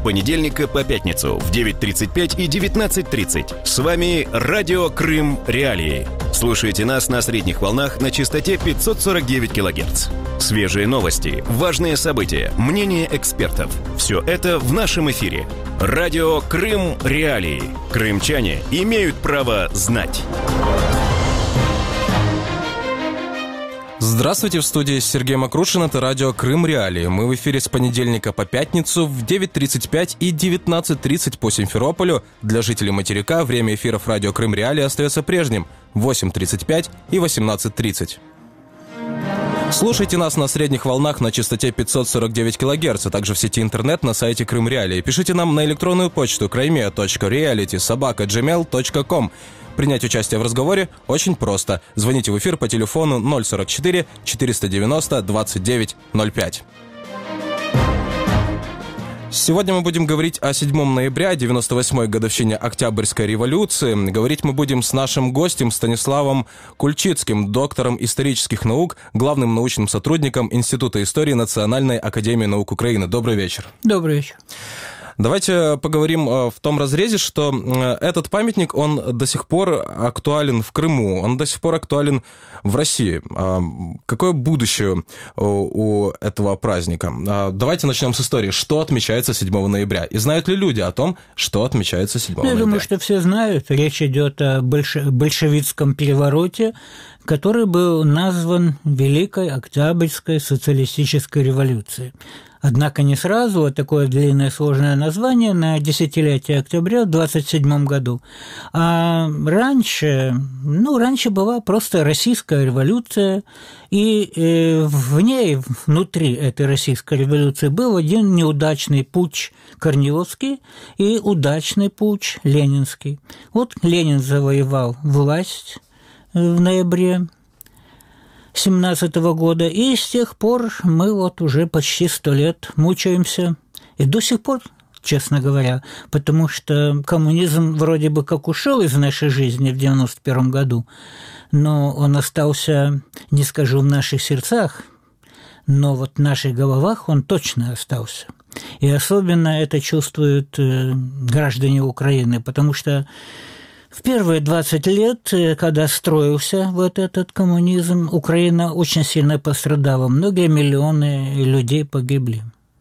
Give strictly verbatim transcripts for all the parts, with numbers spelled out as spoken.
понедельника по пятницу в девять тридцать пять и девятнадцать тридцать. С вами Радио Крым Реалии. Слушайте нас на средних волнах на частоте пятьсот сорок девять килогерц. Свежие новости, важные события, мнения экспертов. Все это в нашем эфире. Радио Крым Реалии. Крымчане имеют право знать. Здравствуйте, в студии Сергей Макрушин, это радио Крым Реалии. Мы в эфире с понедельника по пятницу в девять тридцать пять и девятнадцать тридцать по Симферополю. Для жителей материка время эфиров радио Крым Реалии остается прежним – восемь тридцать пять и восемнадцать тридцать. Слушайте нас на средних волнах на частоте пятьсот сорок девять килогерц, а также в сети интернет на сайте Крым Реалии. Пишите нам на электронную почту краймеа точка реалити собака джимейл точка ком. Принять участие в разговоре очень просто. Звоните в эфир по телефону ноль сорок четыре четыреста девяносто двадцать девять ноль пять. Сегодня мы будем говорить о седьмого ноября, девяносто восьмой годовщине Октябрьской революции. Говорить мы будем с нашим гостем Станиславом Кульчицким, доктором исторических наук, главным научным сотрудником Института истории Национальной академии наук Украины. Добрый вечер. Добрый вечер. Давайте поговорим в том разрезе, что этот памятник, он до сих пор актуален в Крыму, он до сих пор актуален в России. Какое будущее у этого праздника? Давайте начнем с истории. Что отмечается седьмого ноября? И знают ли люди о том, что отмечается седьмого ноября? Я думаю, что все знают. Речь идет о большевистском перевороте, который был назван Великой Октябрьской социалистической революцией. Однако не сразу, а такое длинное сложное название на десятилетие октября в двадцать седьмом году. А раньше, ну, раньше была просто российская революция, и в ней, внутри этой российской революции, был один неудачный путч Корниловский и удачный путч Ленинский. Вот Ленин завоевал власть в ноябре семнадцатого года, и с тех пор мы вот уже почти сто лет мучаемся, и до сих пор, честно говоря, потому что коммунизм вроде бы как ушел из нашей жизни в девяносто первом году, но он остался, не скажу в наших сердцах, но вот в наших головах он точно остался. И особенно это чувствуют граждане Украины, потому что в первые двадцать лет, когда строился вот этот коммунизм, Украина очень сильно пострадала. Многие миллионы людей погибли.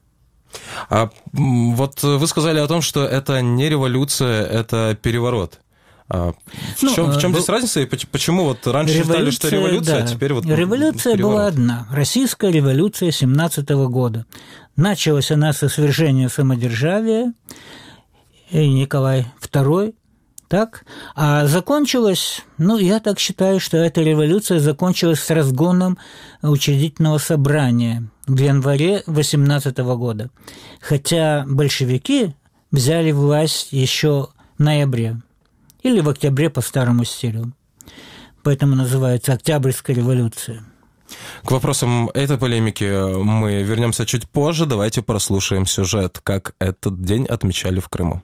А вот вы сказали о том, что это не революция, это переворот. А в, ну, чем, в чем был... здесь разница? И почему вот раньше считали, что революция, да. а теперь вот революция переворот? Была одна. Российская революция семнадцатого года. Началась она со свержения самодержавия, и Николай второй. Так? А закончилась, ну, я так считаю, что эта революция закончилась с разгоном учредительного собрания в январе восемнадцатого года. Хотя большевики взяли власть еще в ноябре или в октябре по старому стилю. Поэтому называется Октябрьская революция. К вопросам этой полемики мы вернемся чуть позже. Давайте прослушаем сюжет, как этот день отмечали в Крыму.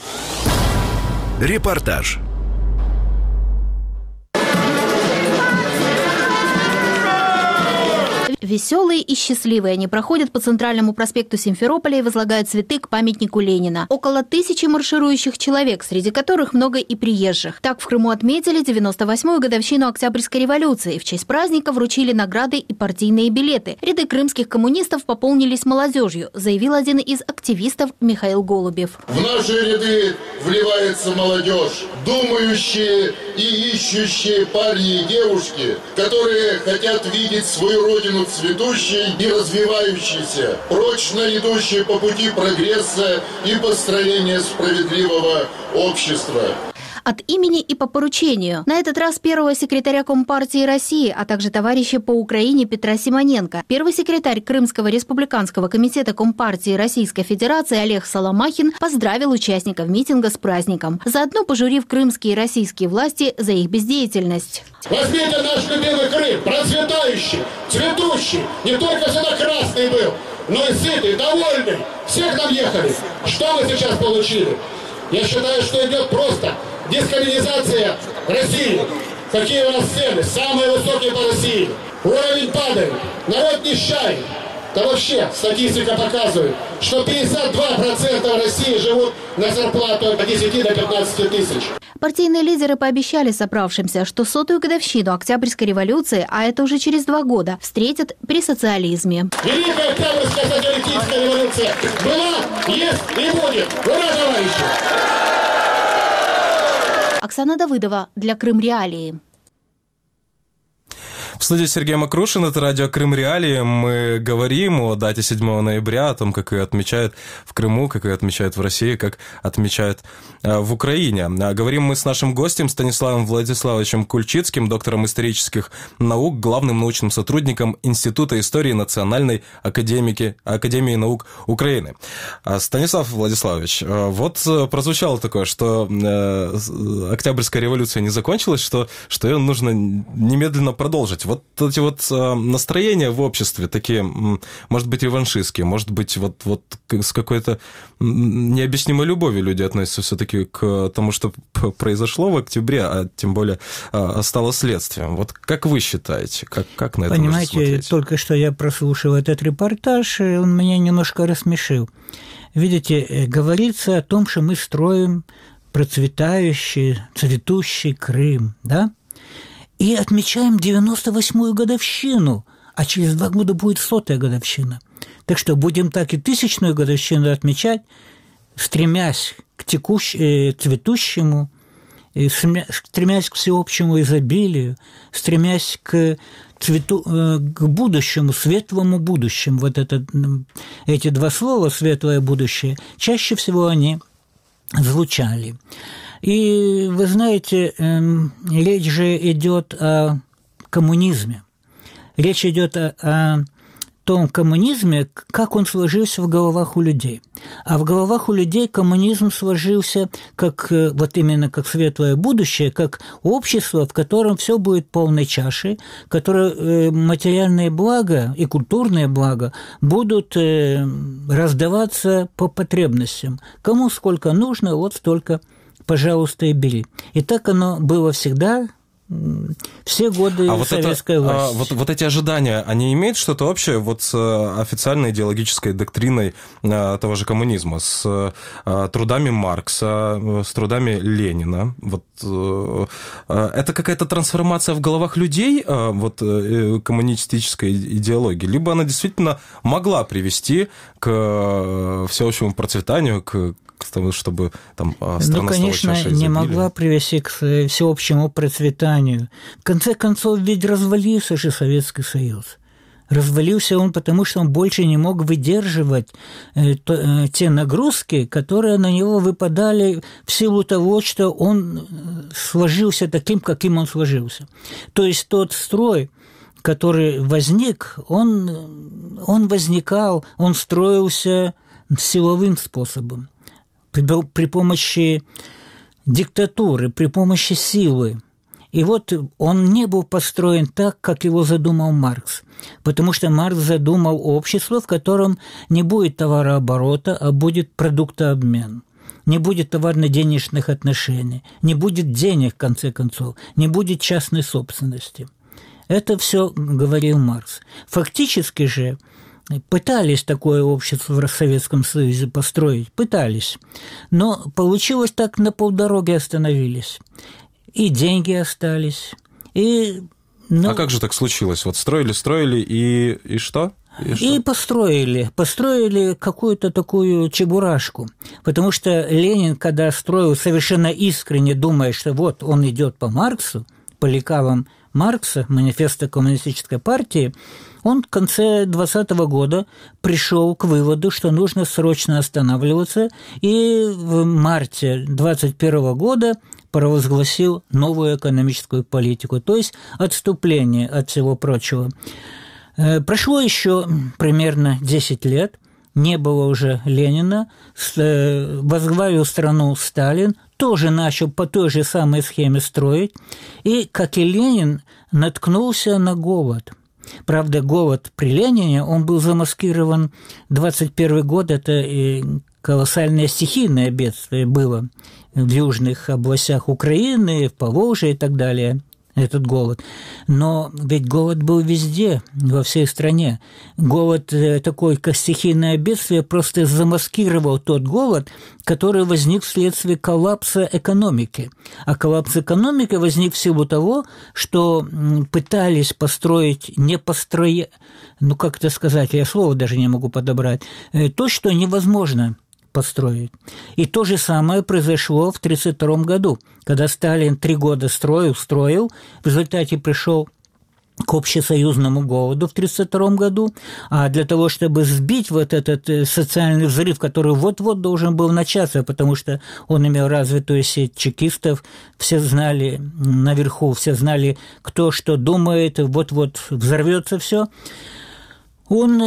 Репортаж. Веселые и счастливые они проходят по центральному проспекту Симферополя и возлагают цветы к памятнику Ленина. Около тысячи марширующих человек, среди которых много и приезжих. Так в Крыму отметили девяносто восьмую годовщину Октябрьской революции. В честь праздника вручили награды и партийные билеты. Ряды крымских коммунистов пополнились молодежью, заявил один из активистов Михаил Голубев. В наши ряды вливается молодежь, думающие и ищущие парни и девушки, которые хотят видеть свою родину цветущей и развивающейся, прочно идущей по пути прогресса и построения справедливого общества. От имени и по поручению. На этот раз первого секретаря Компартии России, а также товарища по Украине Петра Симоненко. Первый секретарь Крымского республиканского комитета Компартии Российской Федерации Олег Соломахин поздравил участников митинга с праздником, заодно пожурив крымские и российские власти за их бездеятельность. Возьмите наш любимый Крым, процветающий, цветущий, не только всегда красный был, но и сытый, довольный. Все к нам ехали. Что мы сейчас получили? Я считаю, что идет просто дискриминация России. Какие у нас цены? Самые высокие по России. Уровень падает. Народ нищает. Да вообще, статистика показывает, что пятьдесят два процента в России живут на зарплату от десяти до пятнадцати тысяч. Партийные лидеры пообещали собравшимся, что сотую годовщину Октябрьской революции, а это уже через два года, встретят при социализме. Великая Октябрьская социалистическая революция была, есть и будет. Ура, товарищи! Оксана Давыдова для Крым Реалии. В студии Сергей Макрушин, это радио Крым Реалии. Мы говорим о дате седьмого ноября, о том, как ее отмечают в Крыму, как ее отмечают в России, как отмечают в Украине. Говорим мы с нашим гостем Станиславом Владиславовичем Кульчицким, доктором исторических наук, главным научным сотрудником Института истории Национальной академии, Академии наук Украины. Станислав Владиславович, вот прозвучало такое, что Октябрьская революция не закончилась, что, что ее нужно немедленно продолжить. Вот эти вот настроения в обществе такие, может быть, реваншистские, может быть, вот, вот с какой-то необъяснимой любовью люди относятся все-таки к тому, что произошло в октябре, а тем более стало следствием. Вот как вы считаете, как, как на это можно смотреть? Понимаете, только что я прослушал этот репортаж, и он меня немножко рассмешил. Видите, говорится о том, что мы строим процветающий, цветущий Крым, да? И отмечаем девяносто восьмую годовщину, а через два года будет сотая годовщина. Так что будем так и тысячную годовщину отмечать, стремясь к текущему, цветущему, стремясь к всеобщему изобилию, стремясь к, цвету, к будущему, светлому будущему. Вот это, эти два слова «светлое будущее» чаще всего они звучали. И вы знаете, речь же идет о коммунизме. Речь идет о, о том коммунизме, как он сложился в головах у людей. А в головах у людей коммунизм сложился как, вот именно как светлое будущее, как общество, в котором все будет полной чашей, которое материальные блага и культурные блага будут раздаваться по потребностям. Кому сколько нужно, вот столько, пожалуйста, и бери. И так оно было всегда, все годы а советской вот это, власти. А вот, вот эти ожидания, они имеют что-то общее вот с официальной идеологической доктриной того же коммунизма, с трудами Маркса, с трудами Ленина? Вот, это какая-то трансформация в головах людей, вот, коммунистической идеологии, либо она действительно могла привести к всеобщему процветанию, к к тому, чтобы там страна ну, конечно, стала чашей не изобилия. могла привести к всеобщему процветанию. В конце концов, ведь развалился же Советский Союз. Развалился он, потому что он больше не мог выдерживать те нагрузки, которые на него выпадали в силу того, что он сложился таким, каким он сложился. То есть тот строй, который возник, он, он возникал, он строился силовым способом. При помощи диктатуры, при помощи силы. И вот он не был построен так, как его задумал Маркс. Потому что Маркс задумал общество, в котором не будет товарооборота, а будет продуктообмен. Не будет товарно-денежных отношений, не будет денег, в конце концов, не будет частной собственности. Это все говорил Маркс. Фактически же пытались такое общество в Советском Союзе построить, пытались, но получилось так, на полдороги остановились. И деньги остались, и... Ну, а как же так случилось? Вот строили, строили, и, и что? И, что? И построили, построили какую-то такую чебурашку, потому что Ленин, когда строил, совершенно искренне думая, что вот он идет по Марксу, по лекалам Маркса, манифеста коммунистической партии, он в конце двадцатого года пришел к выводу, что нужно срочно останавливаться, и в марте двадцать первого года провозгласил новую экономическую политику, то есть отступление от всего прочего. Прошло еще примерно десять лет, не было уже Ленина, возглавил страну Сталин, тоже начал по той же самой схеме строить, и, как и Ленин, наткнулся на голод. Правда, голод при Ленине, он был замаскирован, двадцать первый год, это и колоссальное стихийное бедствие было в южных областях Украины, в Поволжье и так далее. этот голод. Но ведь голод был везде, во всей стране. Голод, такой как стихийное бедствие, просто замаскировал тот голод, который возник вследствие коллапса экономики. А коллапс экономики возник в силу того, что пытались построить, не построя, ну как это сказать, я слово даже не могу подобрать, то, что невозможно построить. И то же самое произошло в тысяча девятьсот тридцать втором году, когда Сталин три года строил, строил, в результате пришел к общесоюзному голоду в тысяча девятьсот тридцать втором году, а для того, чтобы сбить вот этот социальный взрыв, который вот-вот должен был начаться, потому что он имел развитую сеть чекистов, все знали наверху, все знали, кто что думает, вот-вот взорвется все, он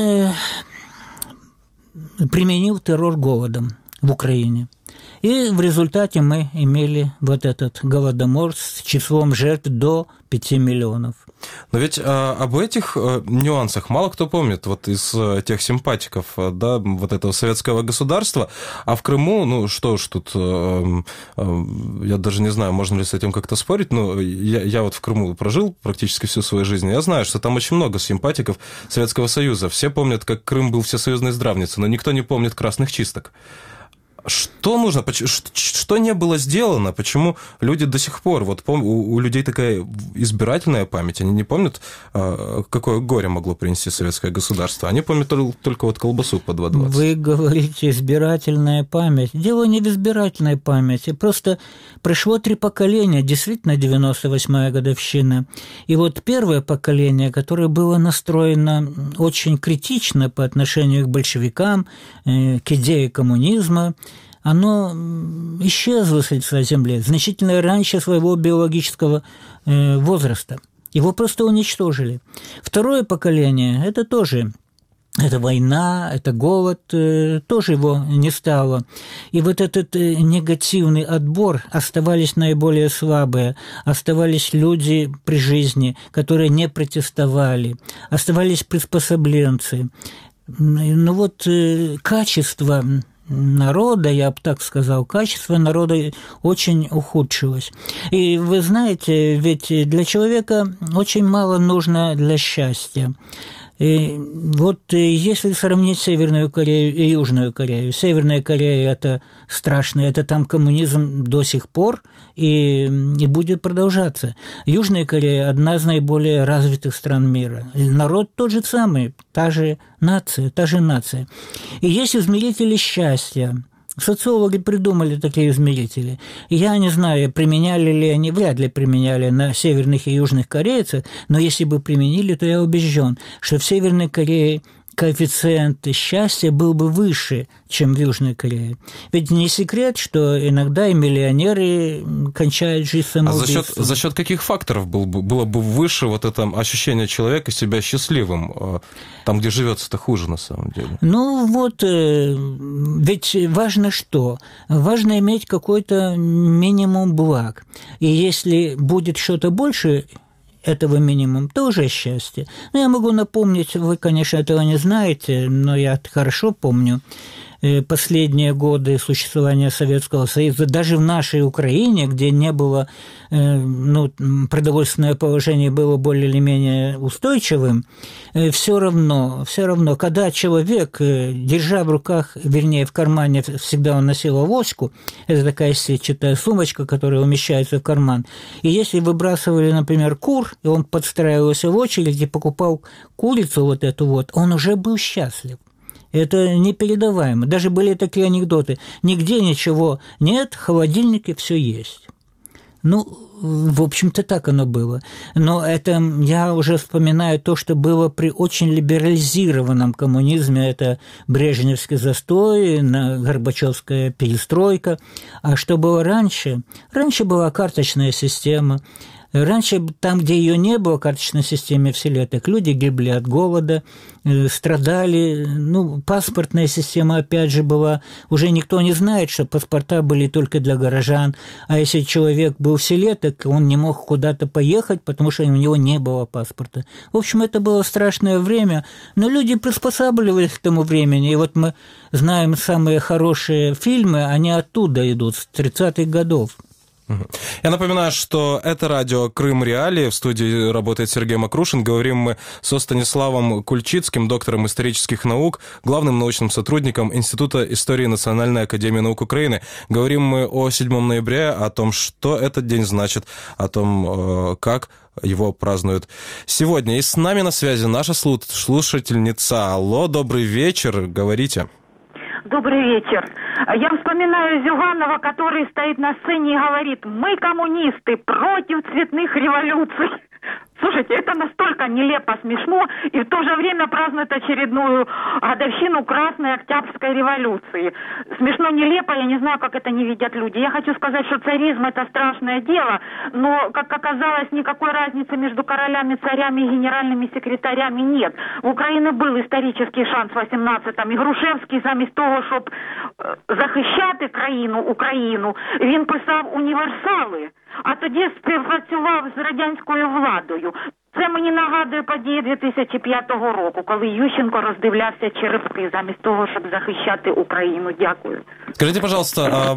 применил террор голодом в Украине. И в результате мы имели вот этот голодомор с числом жертв до пяти миллионов. Но ведь а, об этих а, нюансах мало кто помнит вот из а, тех симпатиков, а, да, вот этого советского государства. А в Крыму, ну что ж тут, а, а, я даже не знаю, можно ли с этим как-то спорить, но я, я вот в Крыму прожил практически всю свою жизнь, и я знаю, что там очень много симпатиков Советского Союза. Все помнят, как Крым был всесоюзной здравницей, но никто не помнит красных чисток. Что нужно, что не было сделано, почему люди до сих пор, вот у людей такая избирательная память, они не помнят, какое горе могло принести советское государство, они помнят только вот колбасу по два двадцать. Вы говорите избирательная память. Дело не в избирательной памяти, просто прошло три поколения, действительно девяносто восьмая годовщина, и вот первое поколение, которое было настроено очень критично по отношению к большевикам, к идее коммунизма, оно исчезло с лица Земли значительно раньше своего биологического возраста. Его просто уничтожили. Второе поколение – это тоже, это война, это голод, тоже его не стало. И вот этот негативный отбор, оставались наиболее слабые, оставались люди при жизни, которые не протестовали, оставались приспособленцы. Ну вот качество народа, я бы так сказал, качество народа очень ухудшилось. И вы знаете, ведь для человека очень мало нужно для счастья. И вот если сравнить Северную Корею и Южную Корею, Северная Корея – это страшно, это там коммунизм до сих пор и, и будет продолжаться. Южная Корея – одна из наиболее развитых стран мира. Народ тот же самый, та же нация, та же нация. И есть измерители счастья. Социологи придумали такие измерители. Я не знаю, применяли ли они, вряд ли применяли на северных и южных корейцев, но если бы применили, то я убежден, что в Северной Корее коэффициент счастья был бы выше, чем в Южной Корее. Ведь не секрет, что иногда и миллионеры кончают жизнь самоубийством. А за счет, за счет каких факторов был бы, было бы выше вот это ощущение человека себя счастливым, там, где живется-то хуже на самом деле? Ну вот, ведь важно что? Важно иметь какой-то минимум благ. И если будет что-то больше этого минимум, тоже счастье. Но я могу напомнить, вы, конечно, этого не знаете, но я хорошо помню последние годы существования Советского Союза, даже в нашей Украине, где не было, ну, продовольственное положение было более или менее устойчивым, все равно, все равно, когда человек, держа в руках, вернее, в кармане, всегда он носил авоську, это такая сетчатая сумочка, которая умещается в карман, и если выбрасывали, например, кур, и он подстраивался в очередь и покупал курицу вот эту вот, он уже был счастлив. Это непередаваемо. Даже были такие анекдоты. Нигде ничего нет, в холодильнике все есть. Ну, в общем-то, так оно было. Но это я уже вспоминаю то, что было при очень либерализированном коммунизме. Это брежневский застой, Горбачевская перестройка. А что было раньше? Раньше была карточная система. Раньше, там, где ее не было, карточной системе все лето, люди гибли от голода, страдали. Ну, паспортная система, опять же, была. Уже никто не знает, что паспорта были только для горожан. А если человек был в селе, так он не мог куда-то поехать, потому что у него не было паспорта. В общем, это было страшное время, но люди приспосабливались к тому времени. И вот мы знаем самые хорошие фильмы, они оттуда идут, с тридцатых годов. Я напоминаю, что это радио «Крым Реалии». В студии работает Сергей Макрушин. Говорим мы со Станиславом Кульчицким, доктором исторических наук, главным научным сотрудником Института истории Национальной академии наук Украины. Говорим мы о седьмом ноября, о том, что этот день значит, о том, как его празднуют сегодня. И с нами на связи наша слушательница. Алло, добрый вечер, говорите. Добрый вечер. Я вспоминаю Зюганова, который стоит на сцене и говорит: мы, коммунисты, против цветных революций. Слушайте, это настолько нелепо, смешно, и в то же время празднуют очередную годовщину Красной Октябрьской революции. Смешно, нелепо, я не знаю, как это не видят люди. Я хочу сказать, что царизм – это страшное дело, но, как оказалось, никакой разницы между королями, царями и генеральными секретарями нет. У Украины был исторический шанс в восемнадцятому, і Грушевський замість того, щоб захищати країну, Україну, він писав універсали. А тоді співпрацював з радянською владою. Це мені нагадує події дві тисячі п'ятого року, коли Ющенко роздивлявся черепки замість того, щоб захищати Україну. Дякую. Скажите, пожалуйста, а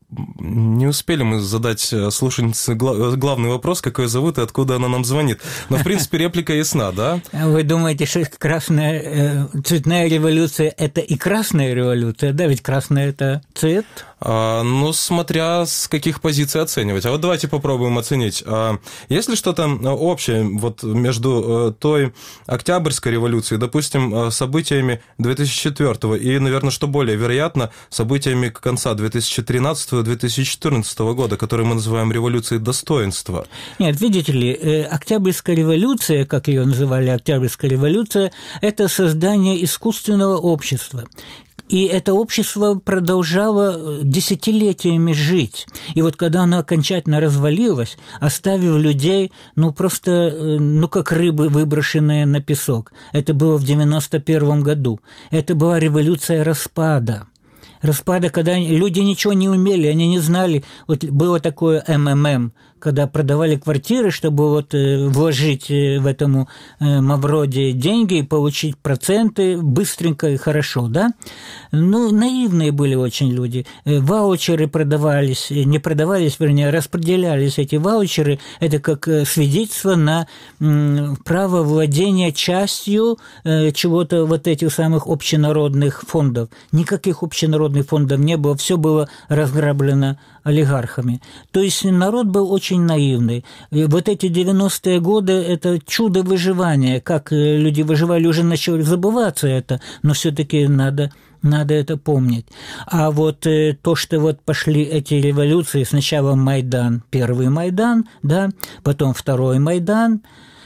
не успели мы задать слушательнице главный вопрос, как ее зовут и откуда она нам звонит. Но, в принципе, реплика ясна, да? Вы думаете, что красная, цветная революция – это и красная революция? Да, ведь красная – это цвет. А, ну, смотря с каких позиций оценивать. А вот давайте попробуем оценить. А есть ли что-то общее вот между той Октябрьской революцией, допустим, событиями две тысячи четвёртого и, наверное, что более вероятно, событиями конца две тысячи тринадцатого — две тысячи четырнадцатого года, которые мы называем революцией достоинства? Нет, видите ли, Октябрьская революция, как ее называли, Октябрьская революция, это создание искусственного общества. И это общество продолжало десятилетиями жить. И вот когда оно окончательно развалилось, оставив людей, ну, просто, ну, как рыбы, выброшенные на песок. Это было в девяносто первом году. Это была революция распада. Распада, когда люди ничего не умели, они не знали. Вот было такое эм эм эм, когда продавали квартиры, чтобы вот вложить в этому Мавроди деньги и получить проценты быстренько и хорошо, да? Ну, наивные были очень люди. Ваучеры продавались, не продавались, вернее, распределялись эти ваучеры. Это как свидетельство на право владения частью чего-то вот этих самых общенародных фондов. Никаких общенародных фондов не было, все было разграблено олигархами. То есть народ был очень наивный. И вот эти девяностые годы – это чудо выживания. Как люди выживали, уже начали забываться это, но все-таки надо, надо это помнить. А вот то, что вот пошли эти революции, сначала Майдан, первый Майдан, да, потом второй Майдан.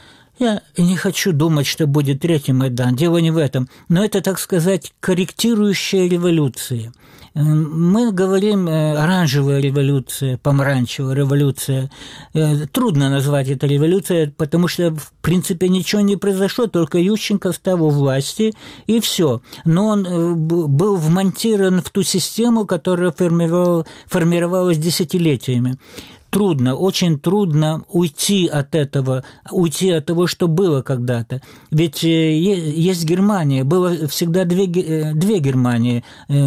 Я не хочу думать, что будет третий Майдан, дело не в этом, но это, так сказать, корректирующая революция. Мы говорим оранжевая революция, помаранчевая революция. Трудно назвать это революцией, потому что, в принципе, ничего не произошло, только Ющенко стал у власти, и все. Но он был вмонтирован в ту систему, которая формировалась десятилетиями. Трудно, очень трудно уйти от этого, уйти от того, что было когда-то. Ведь есть Германия, было всегда две, две Германии.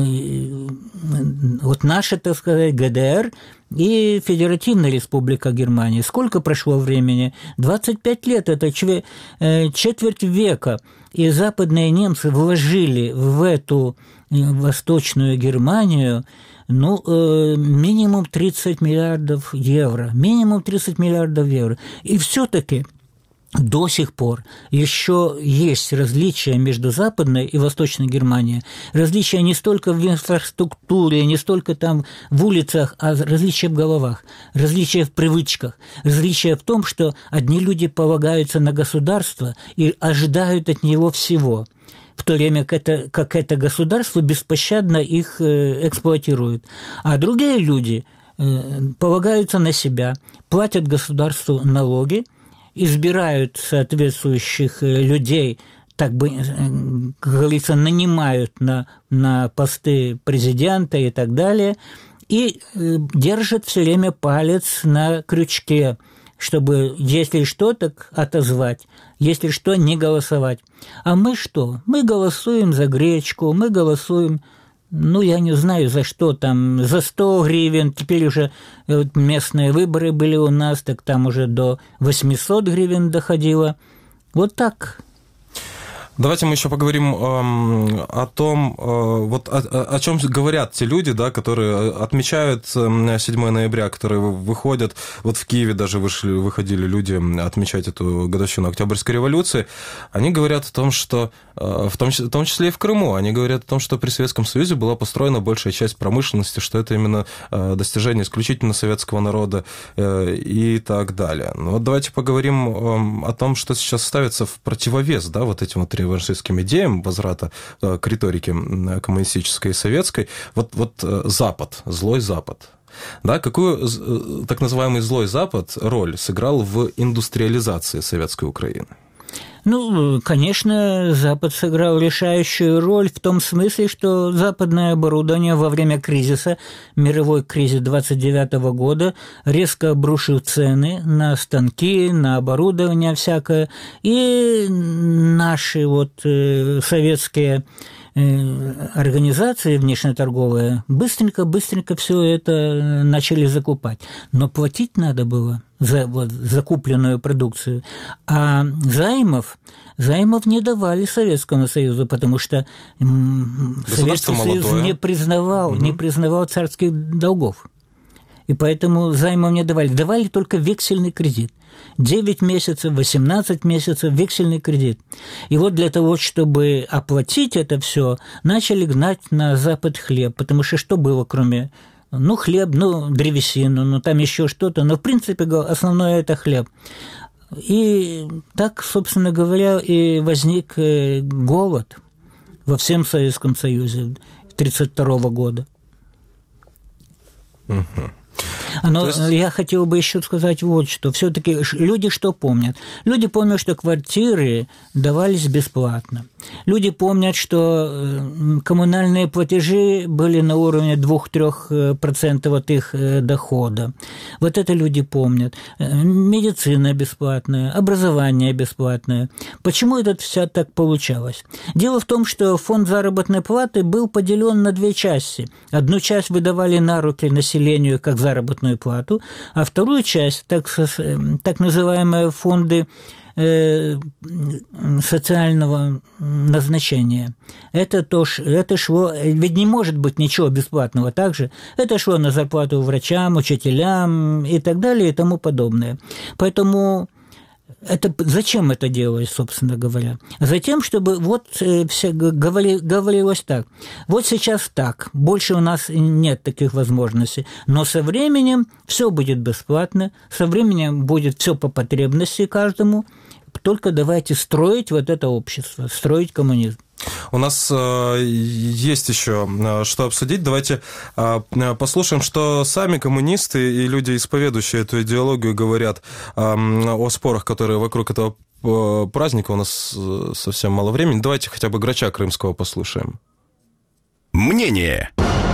Вот наша, так сказать, гэ дэ эр и Федеративная Республика Германии. Сколько прошло времени? двадцать пять лет, это четверть века. И западные немцы вложили в эту Восточную Германию ну, э, минимум тридцать миллиардов евро. Минимум тридцать миллиардов евро. И все-таки до сих пор еще есть различия между Западной и Восточной Германией. Различия не столько в инфраструктуре, не столько там в улицах, а различия в головах, различия в привычках, различия в том, что одни люди полагаются на государство и ожидают от него всего, в то время как это, как это государство беспощадно их эксплуатирует. А другие люди полагаются на себя, платят государству налоги, избирают соответствующих людей, так бы, как говорится, нанимают на, на посты президента и так далее, и держат все время палец на крючке, чтобы, если что, так отозвать, если что, не голосовать. А мы что? Мы голосуем за гречку, мы голосуем ну, я не знаю, за что там, за сто гривен, теперь уже вот местные выборы были у нас, так там уже до восемьсот гривен доходило. Вот так. Давайте мы еще поговорим э, о том, э, вот о, о чем говорят те люди, да, которые отмечают седьмое ноября, которые выходят, вот в Киеве даже вышли, выходили люди отмечать эту годовщину Октябрьской революции. Они говорят о том, что, э, в, том, в том числе и в Крыму, они говорят о том, что при Советском Союзе была построена большая часть промышленности, что это именно э, достижение исключительно советского народа э, и так далее. Ну, вот давайте поговорим э, о том, что сейчас ставится в противовес, да, вот этим вот реваншистским идеям возврата к риторике коммунистической и советской. Вот, вот Запад, злой Запад. Да, какую так называемый злой Запад роль сыграл в индустриализации советской Украины? Ну, конечно, Запад сыграл решающую роль в том смысле, что западное оборудование во время кризиса, мировой кризис двадцать девятого года, резко обрушил цены на станки, на оборудование всякое, и наши вот советские организации внешнеторговые быстренько-быстренько все это начали закупать. Но платить надо было за вот, закупленную продукцию. А займов, займов не давали Советскому Союзу, потому что Советский Союз молодое. не признавал, угу. не признавал царских долгов. И поэтому займов не давали. Давали только вексельный кредит. девять месяцев, восемнадцать месяцев вексельный кредит. И вот для того, чтобы оплатить это все, начали гнать на Запад хлеб. Потому что что было, кроме... Ну, хлеб, ну, древесину, ну, там еще что-то. Но, в принципе, основное – это хлеб. И так, собственно говоря, и возник голод во всем Советском Союзе тысяча девятьсот тридцать второго года. Угу. Но есть... я хотел бы еще сказать вот что. Все-таки люди что помнят? Люди помнят, что квартиры давались бесплатно. Люди помнят, что коммунальные платежи были на уровне двух-трёх процентов от их дохода. Вот это люди помнят. Медицина бесплатная, образование бесплатное. Почему это все так получалось? Дело в том, что фонд заработной платы был поделен на две части. Одну часть выдавали на руки населению как заработную плату, а вторую часть, так, так называемые фонды социального назначения. Это, то, это шло, ведь не может быть ничего бесплатного также. Это шло на зарплату врачам, учителям и так далее и тому подобное. Поэтому это, зачем это делалось, собственно говоря? Затем, чтобы вот все говори, говорилось так. Вот сейчас так, больше у нас нет таких возможностей, но со временем все будет бесплатно, со временем будет все по потребности каждому, только давайте строить вот это общество, строить коммунизм. У нас э, есть еще что обсудить. Давайте э, послушаем, что сами коммунисты и люди, исповедующие эту идеологию, говорят э, о спорах, которые вокруг этого праздника. У нас совсем мало времени. Давайте хотя бы Грача Крымского послушаем. Мнение.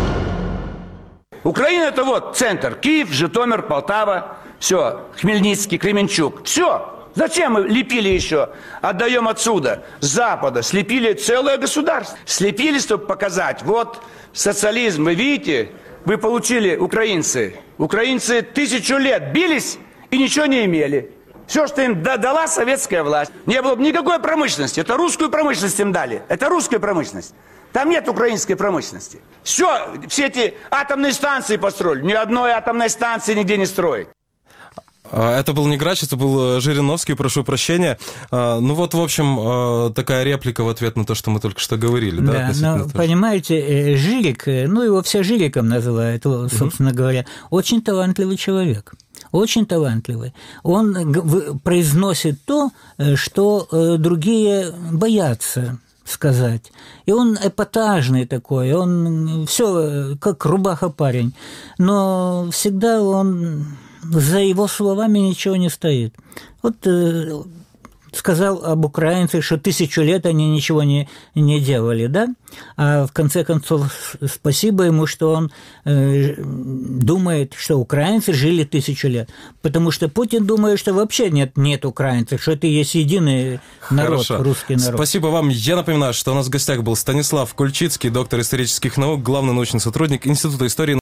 Украина – это вот центр. Киев, Житомир, Полтава, все, Хмельницкий, Кременчуг. Все. Зачем мы лепили еще? Отдаем отсюда, с Запада. Слепили целое государство. Слепили, чтобы показать. Вот социализм, вы видите, вы получили, украинцы. Украинцы тысячу лет бились и ничего не имели. Все, что им дала советская власть. Не было никакой промышленности. Это русскую промышленность им дали. Это русская промышленность. Там нет украинской промышленности. Все, все эти атомные станции построили. Ни одной атомной станции нигде не строят. Это был не Грач, это был Жириновский, прошу прощения. Ну вот, в общем, такая реплика в ответ на то, что мы только что говорили. Да, да, но, понимаете, Жилик, ну его все Жиликом называют, собственно говоря, очень талантливый человек. Очень талантливый. Он произносит то, что другие боятся сказать. И он эпатажный такой, он все как рубаха-парень, но всегда он... За его словами ничего не стоит. Вот сказал об украинцах, что тысячу лет они ничего не, не делали, да? А в конце концов, спасибо ему, что он э, думает, что украинцы жили тысячу лет. Потому что Путин думает, что вообще нет, нет украинцев, что это есть единый народ, Хорошо. русский народ. Спасибо вам. Я напоминаю, что у нас в гостях был Станислав Кульчицкий, доктор исторических наук, главный научный сотрудник Института истории